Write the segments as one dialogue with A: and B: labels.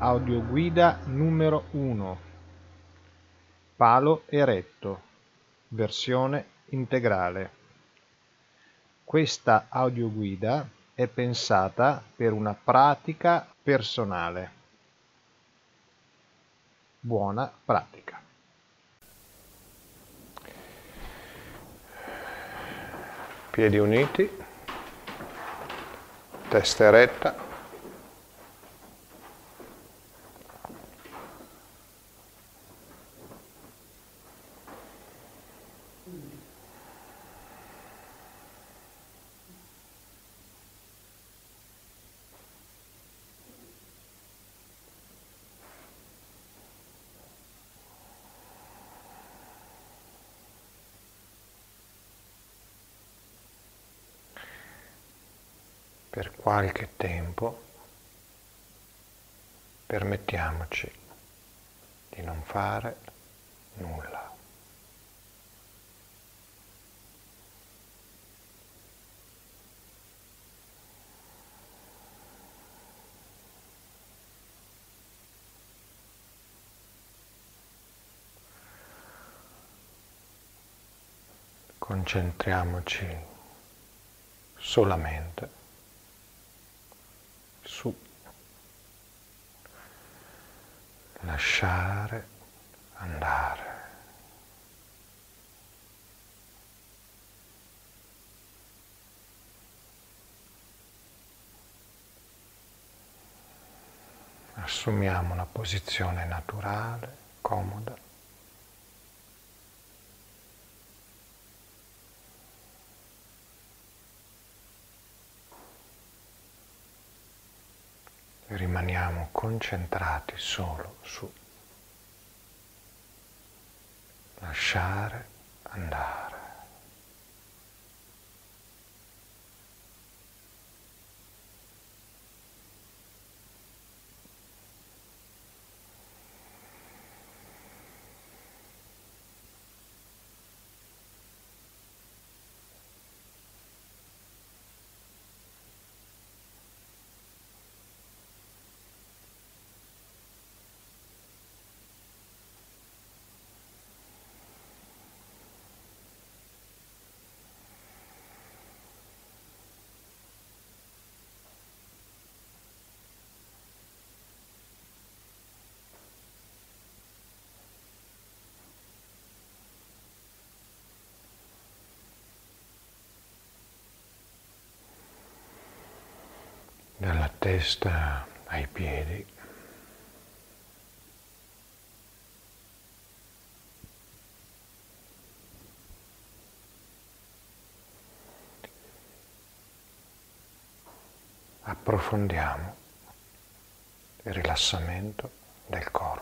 A: Audioguida numero 1. Palo eretto, versione integrale. Questa audioguida è pensata per una pratica personale. Buona pratica.
B: Piedi uniti, testa eretta. Per qualche tempo permettiamoci di non fare nulla. Concentriamoci solamente su lasciare andare. Assumiamo una posizione naturale, comoda. Rimaniamo concentrati solo su lasciare andare. Dalla testa ai piedi. Approfondiamo il rilassamento del corpo.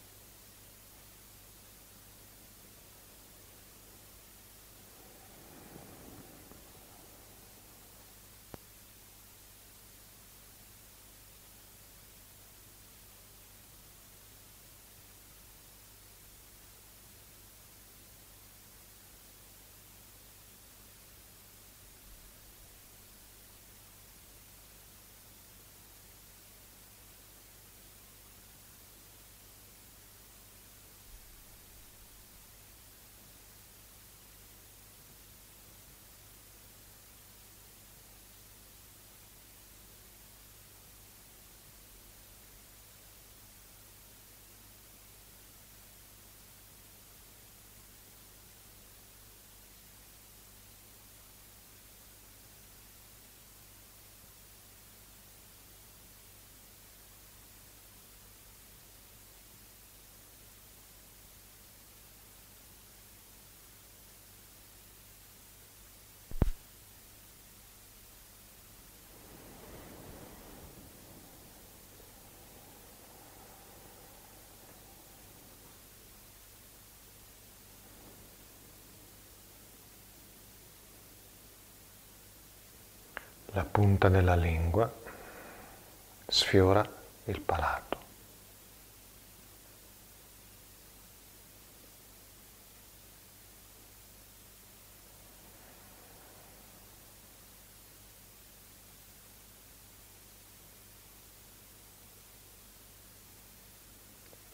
B: La punta della lingua sfiora il palato.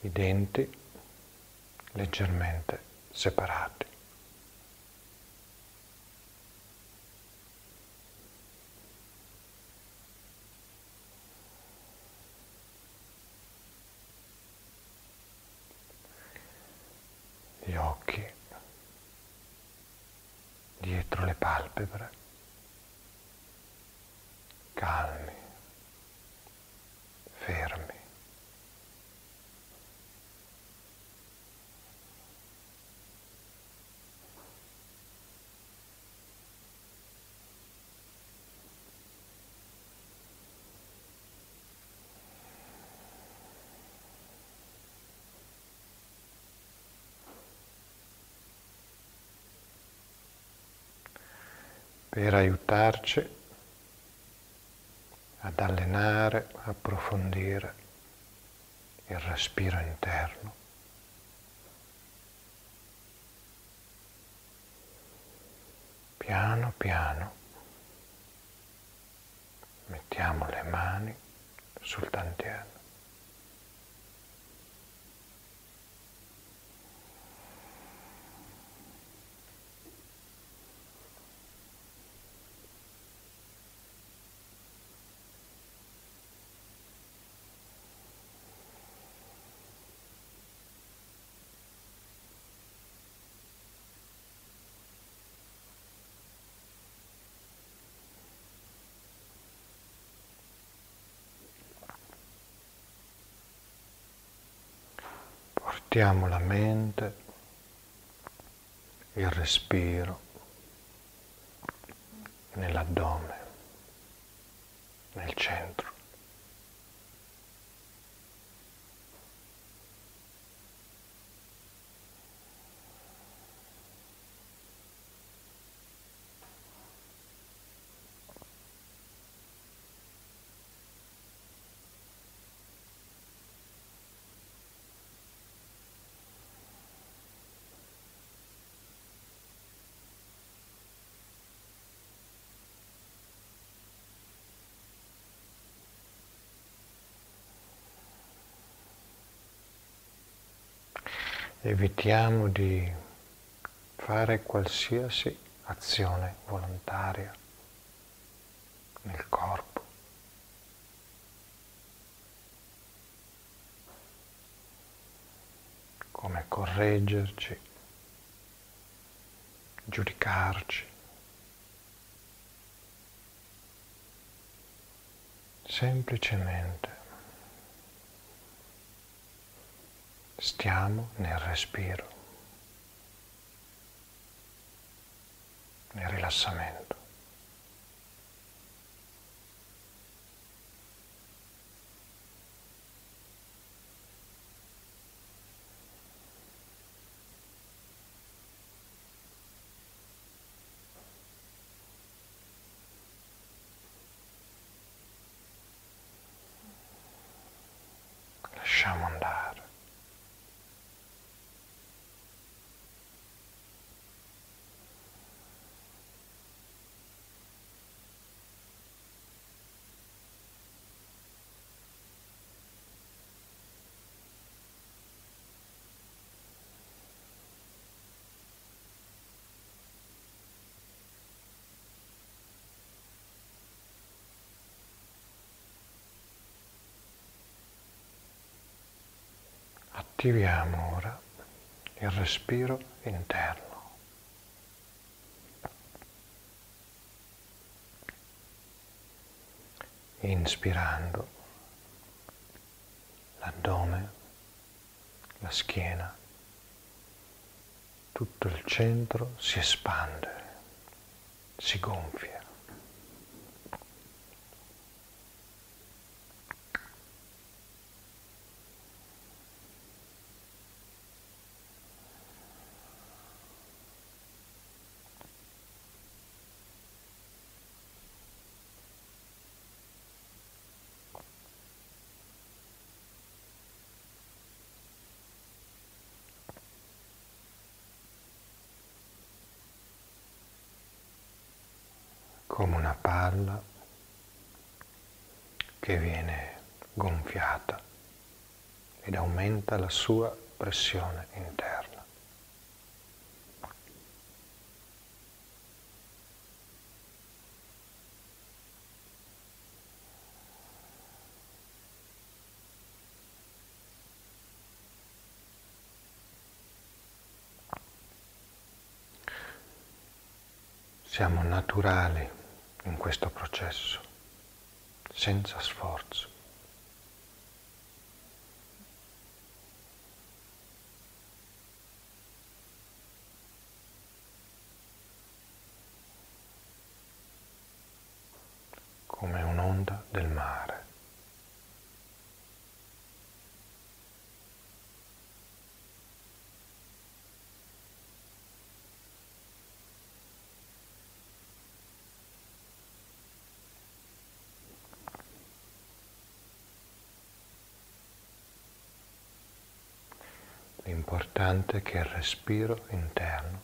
B: i denti leggermente separati. Gli occhi dietro le palpebre, calmi, fermi. Per aiutarci ad allenare, approfondire il respiro interno, piano piano mettiamo le mani sul dantiere. Portiamo la mente, il respiro nell'addome, nel centro. Evitiamo di fare qualsiasi azione volontaria nel corpo. Come correggerci, giudicarci. Semplicemente stiamo nel respiro, nel rilassamento. Lasciamo andare. Attiviamo ora il respiro interno. Inspirando, l'addome, la schiena, tutto il centro si espande, si gonfia. Come una palla che viene gonfiata ed aumenta la sua pressione interna. Siamo naturali in questo processo, senza sforzo. Come un'onda del mare. L'importante è che il respiro interno,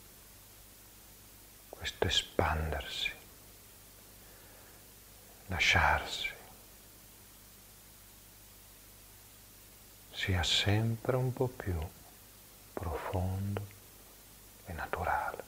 B: questo espandersi, lasciarsi, sia sempre un po' più profondo e naturale.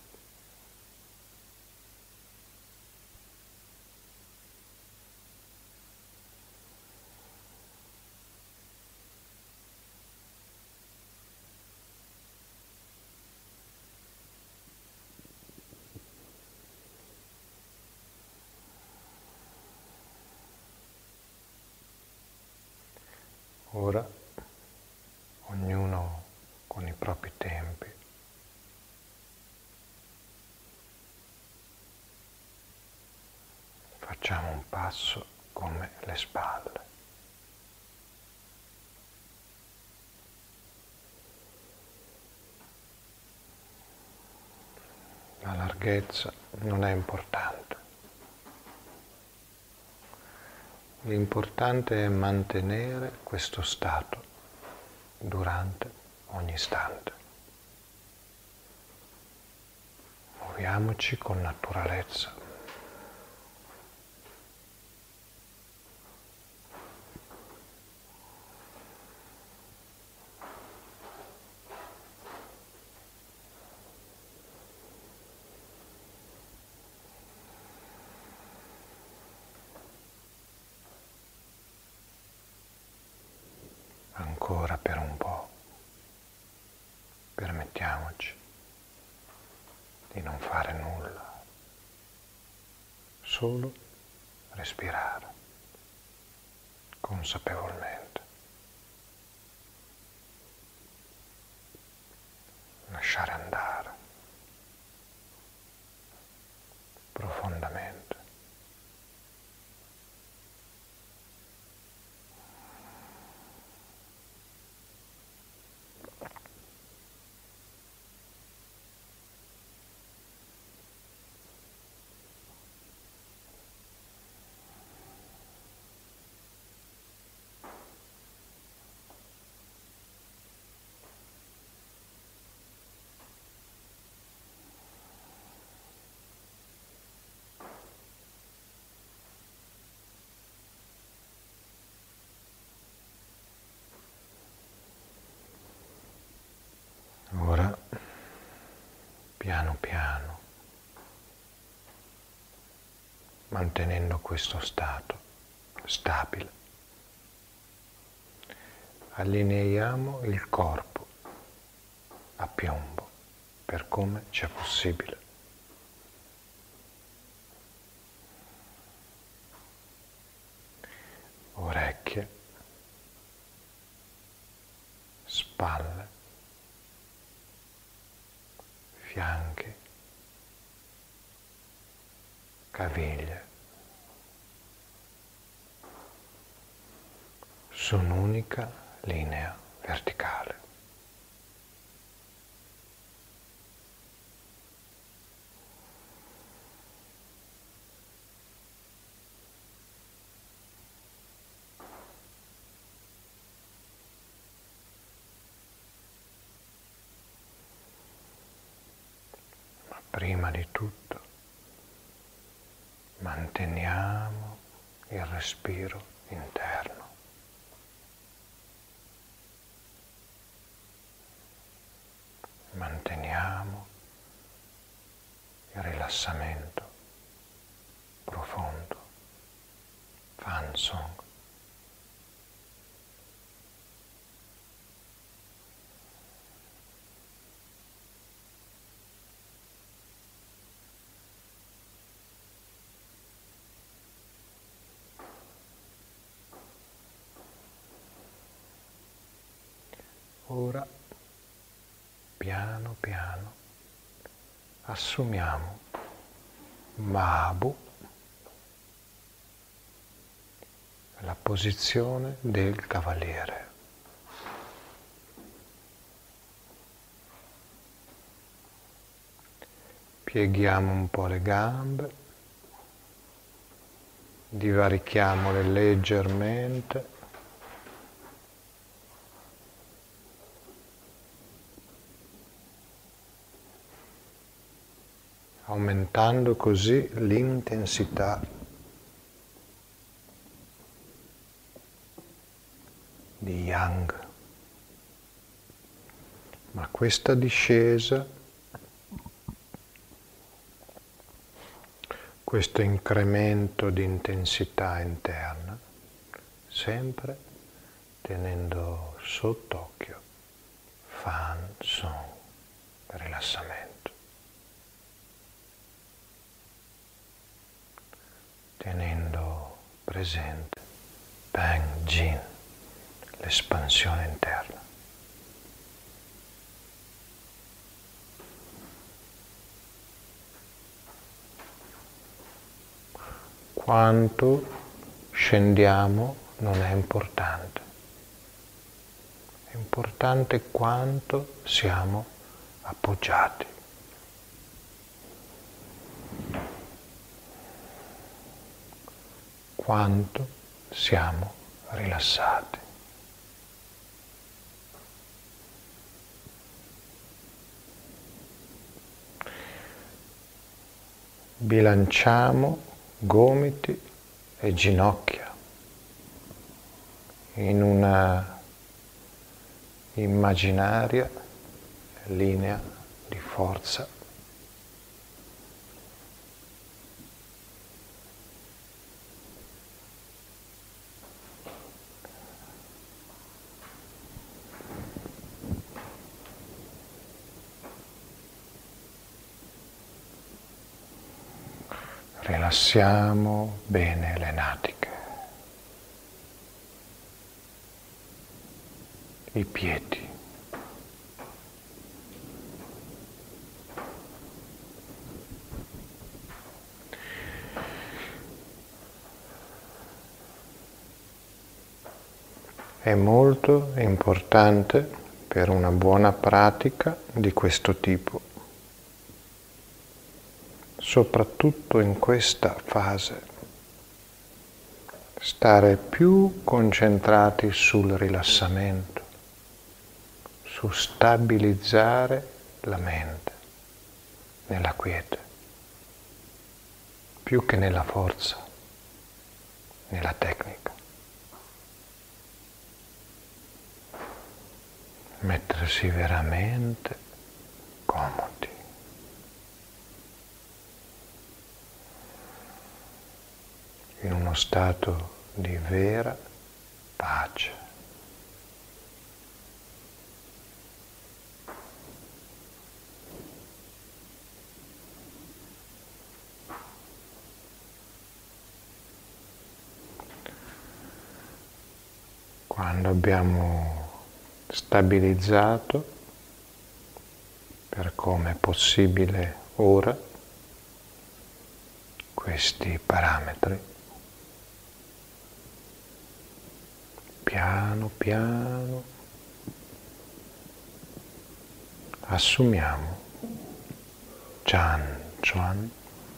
B: Ora, ognuno con i propri tempi, facciamo un passo come le spalle. La larghezza non è importante. L'importante è mantenere questo stato durante ogni istante. Muoviamoci con naturalezza. Ancora per un po'. Permettiamoci di non fare nulla, solo respirare consapevolmente, lasciare andare profondamente. Ora, piano piano, mantenendo questo stato stabile, allineiamo il corpo a piombo per come c'è possibile. Orecchie, spalle, fianchi, caviglie, su un'unica linea verticale. Ma prima di tutto manteniamo il respiro interno. rilassamento profondo, Fan Song. Ora, piano piano, assumiamo Mabu, la posizione del cavaliere. Pieghiamo un po' le gambe, divarichiamole leggermente. Aumentando così l'intensità di Yang. Ma questa discesa, questo incremento di intensità interna, sempre tenendo sott'occhio Fan Song, rilassamento. Tenendo presente Peng Jin, l'espansione interna. Quanto scendiamo non è importante, è importante quanto siamo appoggiati. Quanto siamo rilassati. Bilanciamo gomiti e ginocchia in una immaginaria linea di forza. Rilassiamo bene le natiche, i piedi. È molto importante per una buona pratica di questo tipo, soprattutto in questa fase, stare più concentrati sul rilassamento, su stabilizzare la mente nella quiete, più che nella forza, nella tecnica. Mettersi veramente comodi. In uno stato di vera pace. Quando abbiamo stabilizzato, per come è possibile ora, questi parametri, piano piano assumiamo Chan Chuan,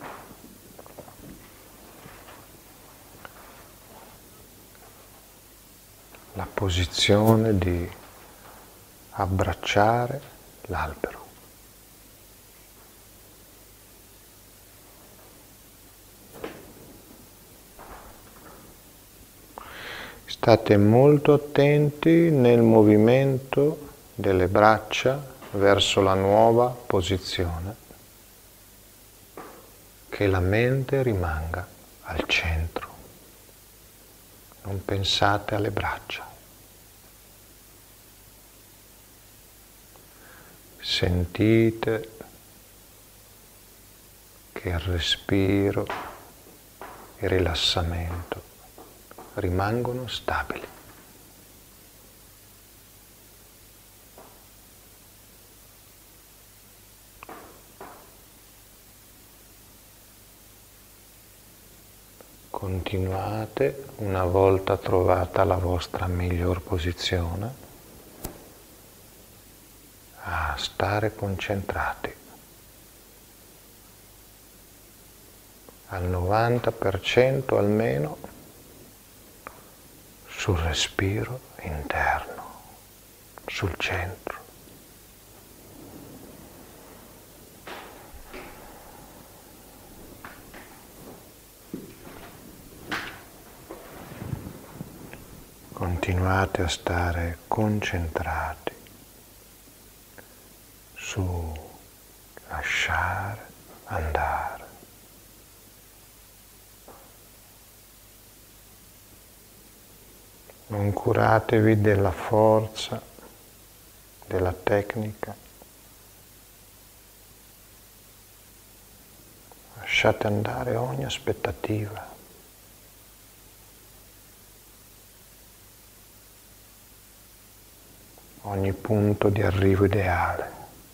B: la posizione di abbracciare l'albero. State molto attenti nel movimento delle braccia verso la nuova posizione. che la mente rimanga al centro. Non pensate alle braccia. Sentite che il respiro e il rilassamento rimangono stabili. Continuate, una volta trovata la vostra miglior posizione, a stare concentrati al 90% almeno sul respiro interno, sul centro. Continuate a stare concentrati su lasciare andare. Non curatevi della forza, della tecnica. Lasciate andare ogni aspettativa. Ogni punto di arrivo ideale.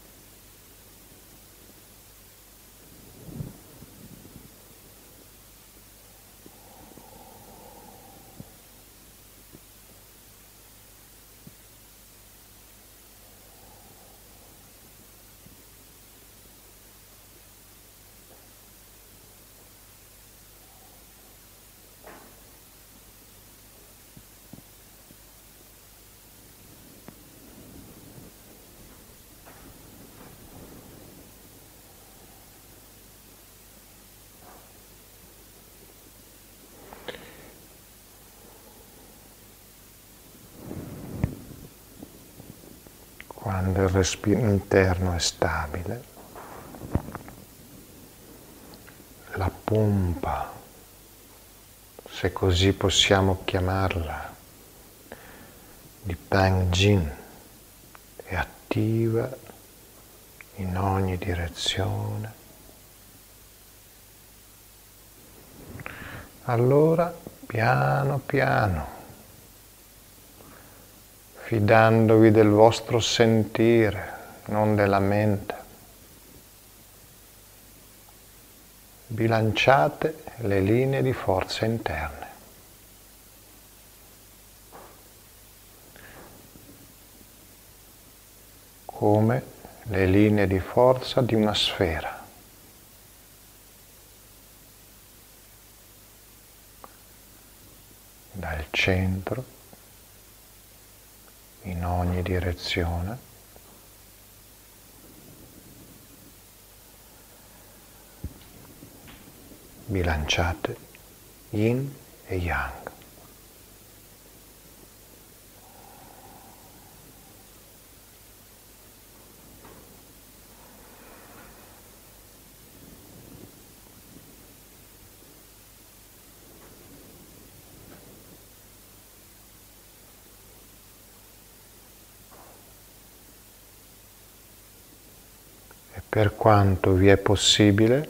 B: Quando il respiro interno è stabile, la pompa, se così possiamo chiamarla, di Pang Jin è attiva in ogni direzione. Allora, piano piano, fidandovi del vostro sentire, non della mente, bilanciate le linee di forza interne. Come le linee di forza di una sfera. Dal centro, in ogni direzione, bilanciate yin e yang. Per quanto vi è possibile,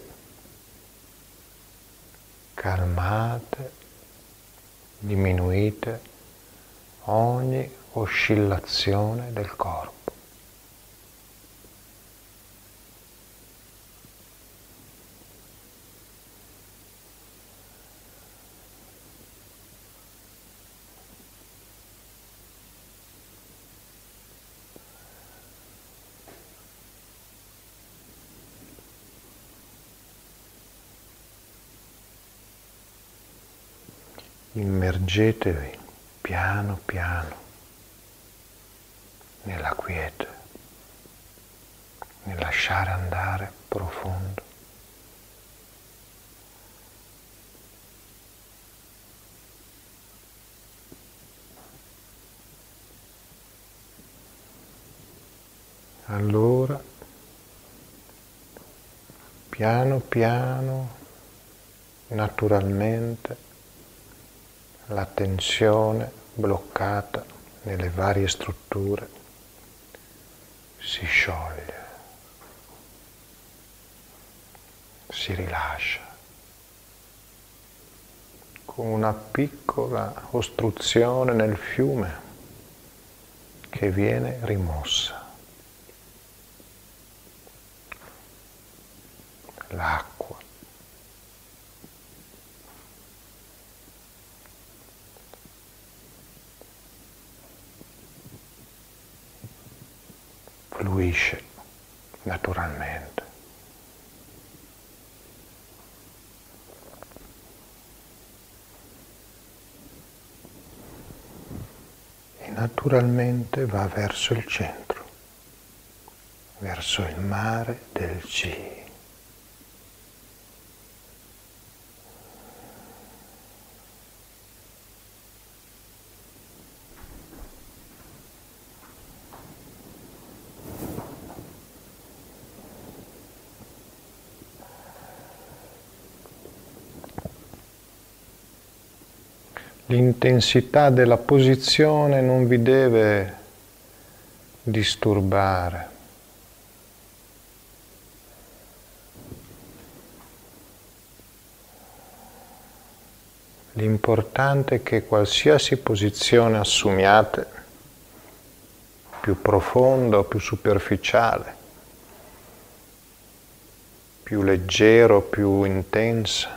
B: calmate, diminuite ogni oscillazione del corpo. Immergetevi piano piano nella quiete, nel lasciare andare profondo. Allora, piano piano, naturalmente la tensione bloccata nelle varie strutture si scioglie, si rilascia, con una piccola ostruzione nel fiume che viene rimossa. L'acqua fluisce naturalmente. E naturalmente va verso il centro, verso il mare del Chi. L'intensità della posizione non vi deve disturbare. L'importante è che qualsiasi posizione assumiate, più profonda o più superficiale, più leggera o più intensa,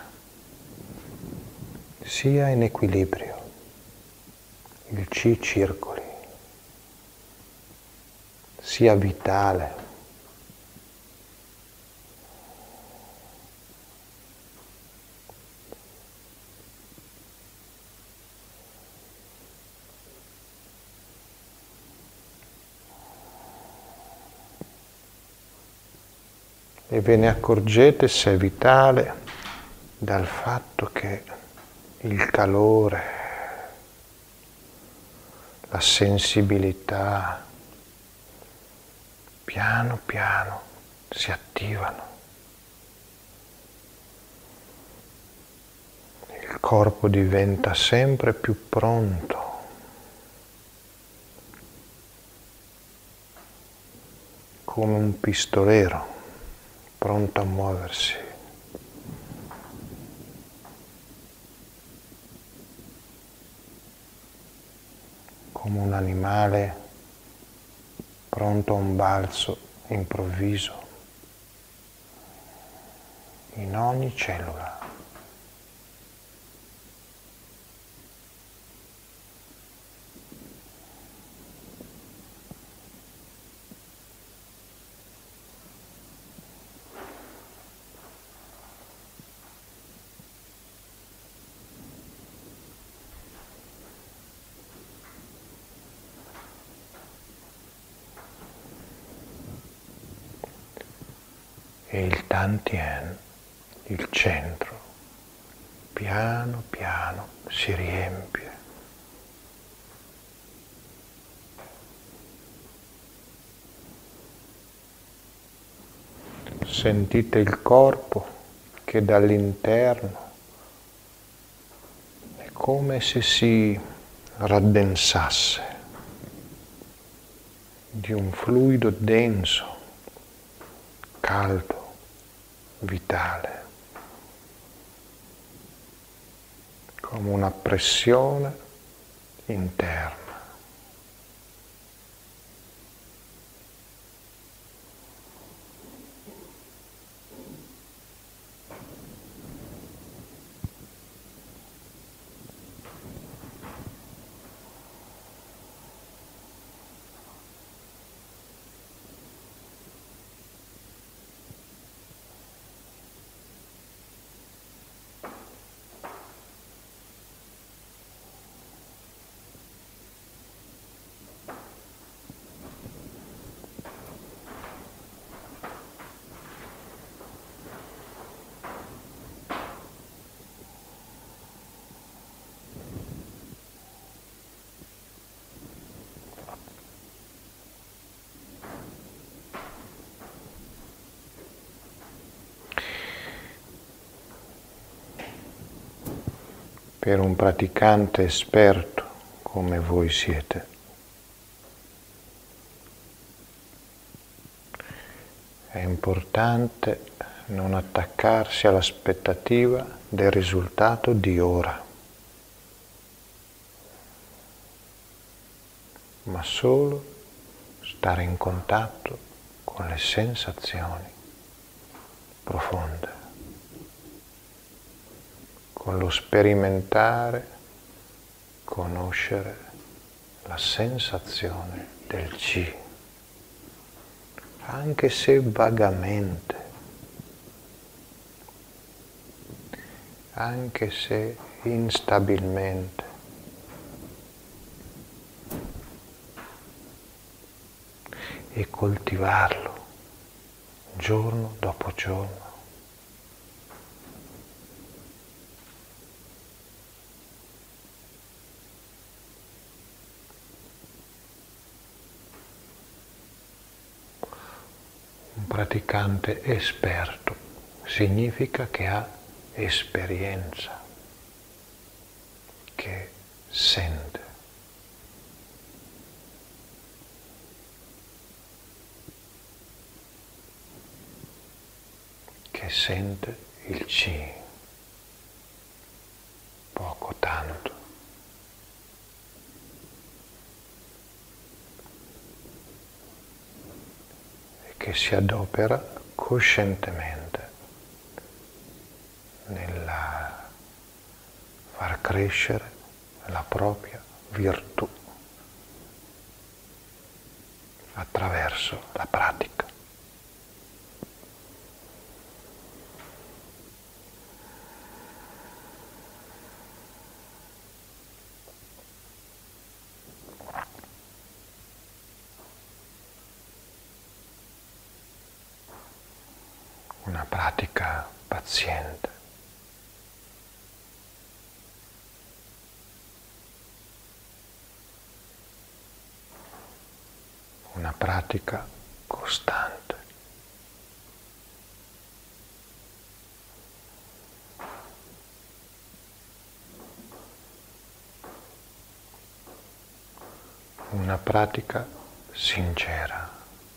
B: sia in equilibrio, il Chi circoli, sia vitale. E ve ne accorgete se è vitale dal fatto che il calore, la sensibilità, piano piano si attivano. Il corpo diventa sempre più pronto, come un pistolero pronto a muoversi. Come un animale pronto a un balzo improvviso in ogni cellula. E il Tantien, il centro, piano piano si riempie. Sentite il corpo che dall'interno è come se si raddensasse di un fluido denso, caldo, vitale, come una pressione interna. per un praticante esperto come voi siete, è importante non attaccarsi all'aspettativa del risultato di ora, ma solo stare in contatto con le sensazioni profonde, con lo sperimentare, conoscere la sensazione del Chi, anche se vagamente, anche se instabilmente. E coltivarlo giorno dopo giorno. Un praticante esperto significa che ha esperienza, che sente. Che sente il Chi, poco tanto. E che si adopera coscientemente nel far crescere la propria virtù attraverso la pratica. Una pratica paziente. Una pratica costante. Una pratica sincera.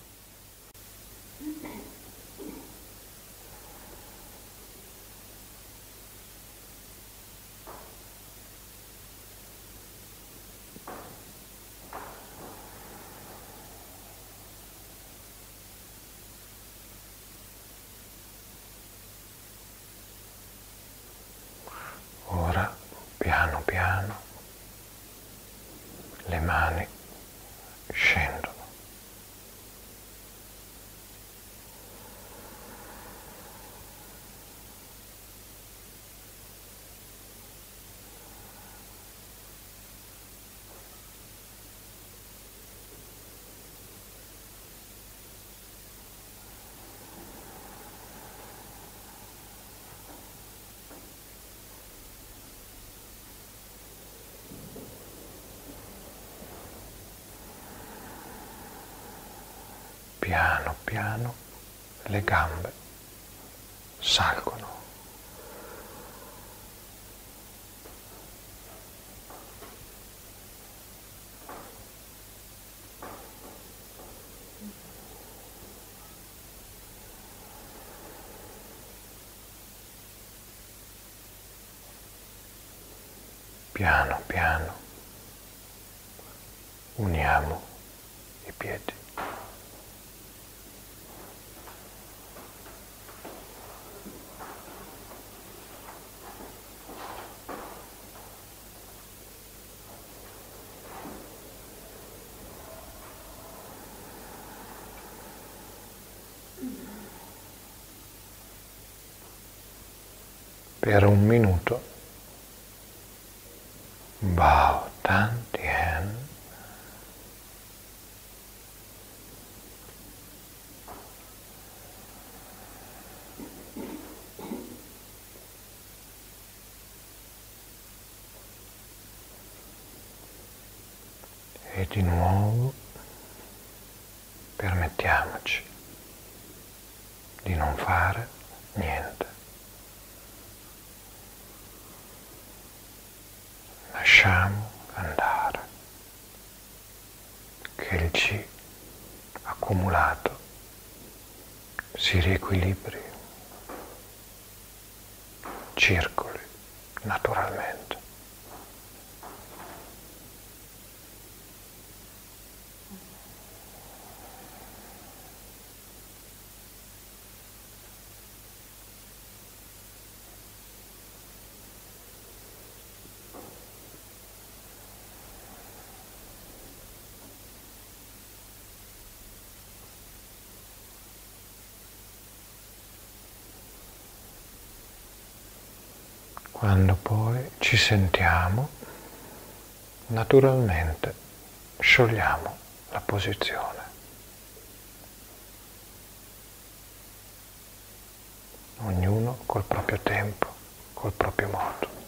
B: Ora, piano piano, le mani scendono. Piano piano le gambe salgono. Piano piano uniamo i piedi. Per un minuto. Bao Tan Tien. E di nuovo permettiamoci di non fare niente. lasciamo andare, che il Chi accumulato si riequilibri, circoli naturalmente. Quando poi ci sentiamo, naturalmente sciogliamo la posizione. Ognuno col proprio tempo, col proprio modo.